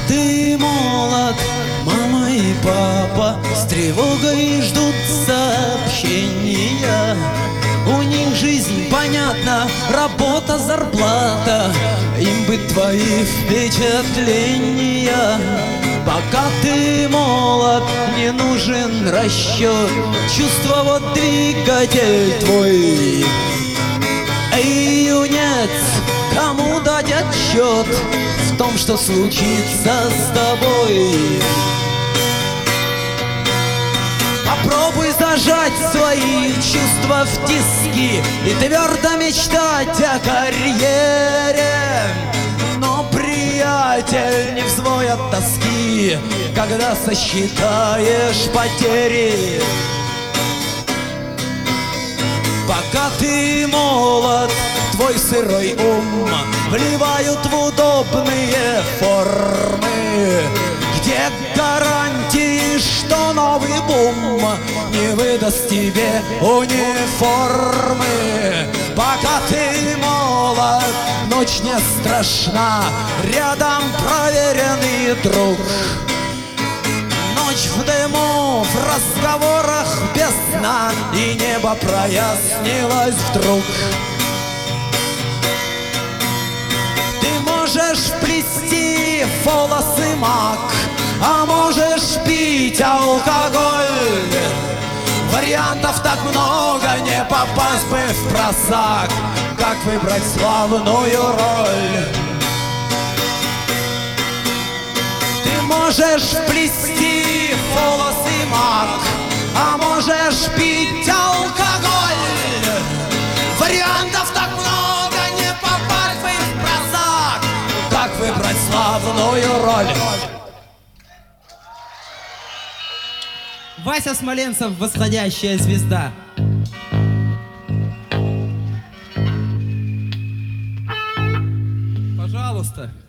ты молод, мама и папа с тревогой ждут сообщения. У них жизнь, понятно, работа, зарплата, им бы твои впечатления. Пока ты молод, не нужен расчет, чувство вот двигатель твой. Эй, юнец, кому дать отчет в том, что случится с тобой? Попробуй зажать свои чувства в тиски и твердо мечтать о карьере. Но, приятель, не взвой от тоски, когда сосчитаешь потери. Пока ты молод, твой сырой ум вливают в удобные формы, где гарантии, что новый бум не выдаст тебе униформы. Пока ты молод, ночь не страшна, рядом проверенный друг. Ночь в дыму, в разговорах без сна, и небо прояснилось вдруг. Ты можешь плести волосы мак, а можешь пить алкоголь. Вариантов так много, не попасть бы в просак. Как выбрать славную роль? Ты можешь плести волосы мак, а можешь пить алкоголь. Вариантов так много, не попасть бы в просак. Как выбрать славную роль? Вася Смоленцев, восходящая звезда. Пожалуйста.